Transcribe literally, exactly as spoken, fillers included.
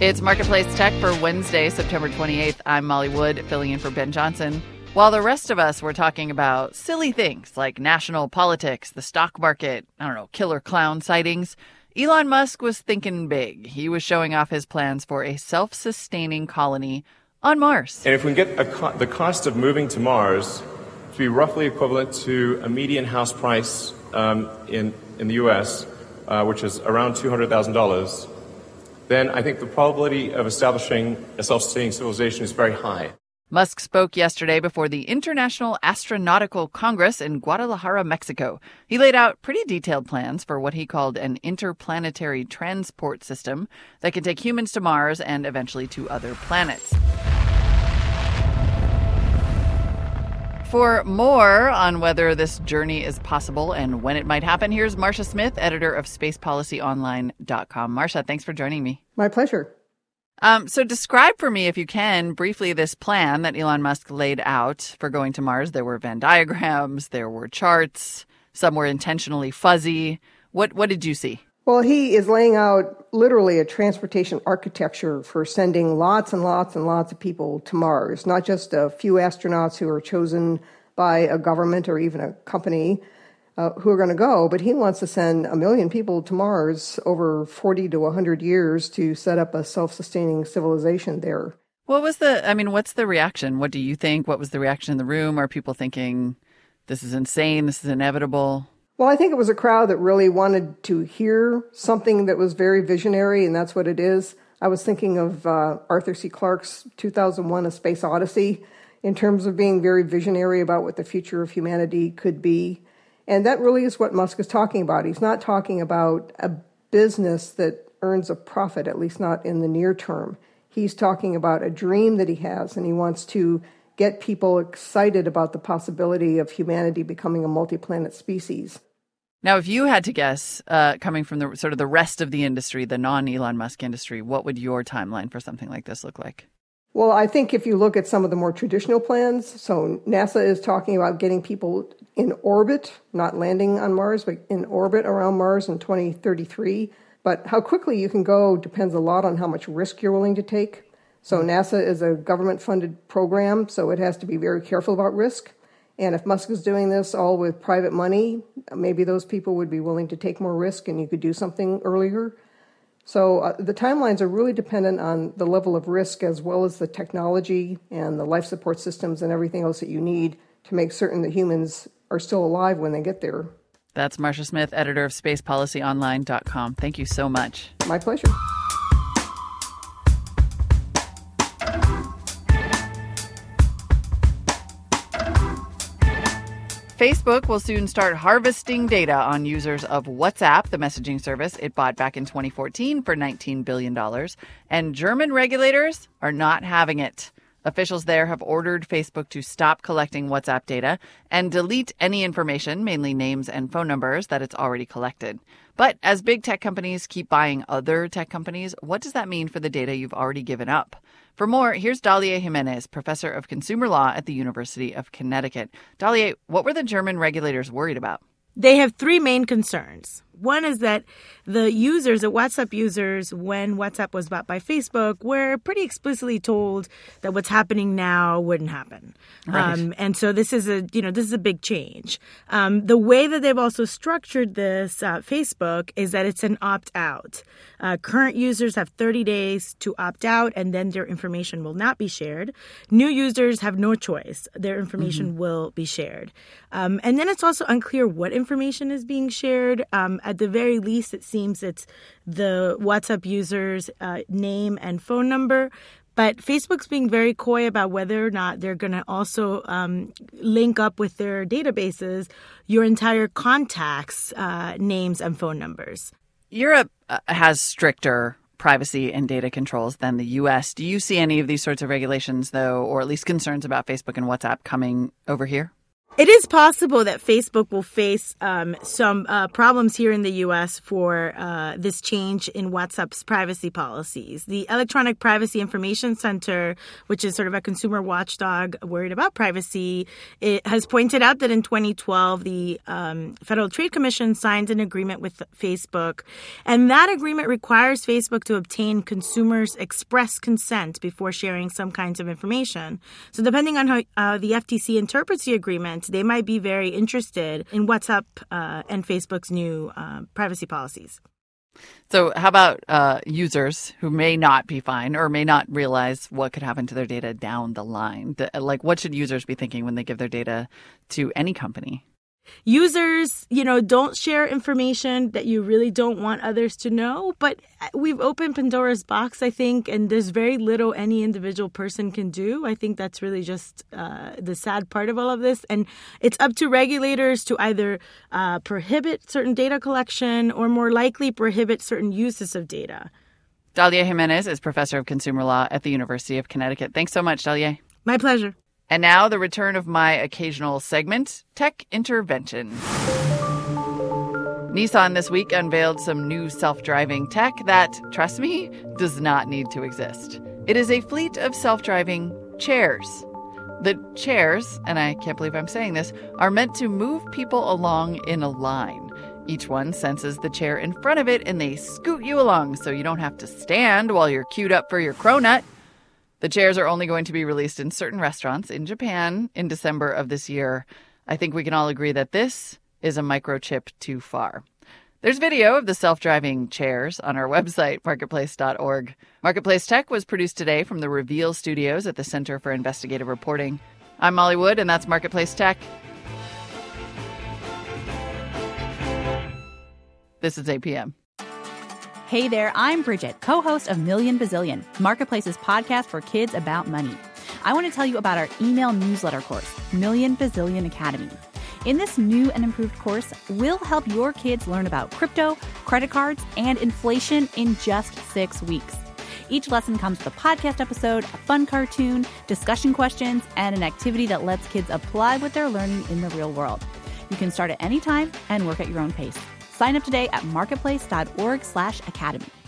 It's Marketplace Tech for Wednesday, September twenty-eighth. I'm Molly Wood, filling in for Ben Johnson. While the rest of us were talking about silly things like national politics, the stock market, I don't know, killer clown sightings, Elon Musk was thinking big. He was showing off his plans for a self-sustaining colony on Mars. And if we can get a co- the cost of moving to Mars to be roughly equivalent to a median house price um, in, in the U S, uh, which is around two hundred thousand dollars, then I think the probability of establishing a self-sustaining civilization is very high. Musk spoke yesterday before the International Astronautical Congress in Guadalajara, Mexico. He laid out pretty detailed plans for what he called an interplanetary transport system that can take humans to Mars and eventually to other planets. For more on whether this journey is possible and when it might happen, here's Marcia Smith, editor of space policy online dot com. Marcia, thanks for joining me. My pleasure. Um, so describe for me, if you can, briefly this plan that Elon Musk laid out for going to Mars. There were Venn diagrams, there were charts, some were intentionally fuzzy. What what did you see? Well, he is laying out literally a transportation architecture for sending lots and lots and lots of people to Mars, not just a few astronauts who are chosen by a government or even a company uh, who are going to go, but he wants to send a million people to Mars over forty to one hundred years to set up a self-sustaining civilization there. What was the, I mean, what's the reaction? What do you think? What was the reaction in the room? Are people thinking, this is insane, this is inevitable? Well, I think it was a crowd that really wanted to hear something that was very visionary, and that's what it is. I was thinking of uh, Arthur C. Clarke's two thousand one A Space Odyssey in terms of being very visionary about what the future of humanity could be. And that really is what Musk is talking about. He's not talking about a business that earns a profit, at least not in the near term. He's talking about a dream that he has, and he wants to get people excited about the possibility of humanity becoming a multi-planet species. Now, if you had to guess, uh, coming from the sort of the rest of the industry, the non-Elon Musk industry, what would your timeline for something like this look like? Well, I think if you look at some of the more traditional plans, so NASA is talking about getting people in orbit, not landing on Mars, but in orbit around Mars in twenty thirty-three. But how quickly you can go depends a lot on how much risk you're willing to take. So NASA is a government-funded program, so it has to be very careful about risk. And if Musk is doing this all with private money, maybe those people would be willing to take more risk and you could do something earlier. So uh, the timelines are really dependent on the level of risk as well as the technology and the life support systems and everything else that you need to make certain that humans are still alive when they get there. That's Marcia Smith, editor of space policy online dot com. Thank you so much. My pleasure. Facebook will soon start harvesting data on users of WhatsApp, the messaging service it bought back in twenty fourteen for nineteen billion dollars. And German regulators are not having it. Officials there have ordered Facebook to stop collecting WhatsApp data and delete any information, mainly names and phone numbers, that it's already collected. But as big tech companies keep buying other tech companies, what does that mean for the data you've already given up? For more, here's Dalia Jimenez, professor of consumer law at the University of Connecticut. Dalia, what were the German regulators worried about? They have three main concerns. One is that the users, the WhatsApp users, when WhatsApp was bought by Facebook, were pretty explicitly told that what's happening now wouldn't happen. Right. Um, and so this is a, you know, this is a big change. Um, the way that they've also structured this, uh, Facebook, is that it's an opt-out. Uh, current users have thirty days to opt out, and then their information will not be shared. New users have no choice. Their information mm-hmm. will be shared. Um, and then it's also unclear what information is being shared. Um, at the very least, it seems it's the WhatsApp user's uh, name and phone number. But Facebook's being very coy about whether or not they're going to also um, link up with their databases your entire contacts' uh, names and phone numbers. Europe uh, has stricter privacy and data controls than the U S. Do you see any of these sorts of regulations, though, or at least concerns about Facebook and WhatsApp coming over here? It is possible that Facebook will face um, some uh, problems here in the U S for uh, this change in WhatsApp's privacy policies. The Electronic Privacy Information Center, which is sort of a consumer watchdog worried about privacy, it has pointed out that in twenty twelve, the um, Federal Trade Commission signed an agreement with Facebook, and that agreement requires Facebook to obtain consumers' express consent before sharing some kinds of information. So depending on how uh, the F T C interprets the agreement, they might be very interested in WhatsApp uh, and Facebook's new uh, privacy policies. So how about uh, users who may not be fine or may not realize what could happen to their data down the line? The, like, what should users be thinking when they give their data to any company? Users, you know, don't share information that you really don't want others to know. But we've opened Pandora's box, I think, and there's very little any individual person can do. I think that's really just uh, the sad part of all of this. And it's up to regulators to either uh, prohibit certain data collection or more likely prohibit certain uses of data. Dalia Jimenez is professor of consumer law at the University of Connecticut. Thanks so much, Dalia. My pleasure. And now the return of my occasional segment, Tech Intervention. Nissan this week unveiled some new self-driving tech that, trust me, does not need to exist. It is a fleet of self-driving chairs. The chairs, and I can't believe I'm saying this, are meant to move people along in a line. Each one senses the chair in front of it and they scoot you along so you don't have to stand while you're queued up for your cronut. The chairs are only going to be released in certain restaurants in Japan in December of this year. I think we can all agree that this is a microchip too far. There's video of the self-driving chairs on our website, marketplace dot org. Marketplace Tech was produced today from the Reveal Studios at the Center for Investigative Reporting. I'm Molly Wood, and that's Marketplace Tech. This is A P M. Hey there, I'm Bridget, co-host of Million Bazillion, Marketplace's podcast for kids about money. I want to tell you about our email newsletter course, Million Bazillion Academy. In this new and improved course, we'll help your kids learn about crypto, credit cards, and inflation in just six weeks. Each lesson comes with a podcast episode, a fun cartoon, discussion questions, and an activity that lets kids apply what they're learning in the real world. You can start at any time and work at your own pace. Sign up today at marketplace dot org slash academy.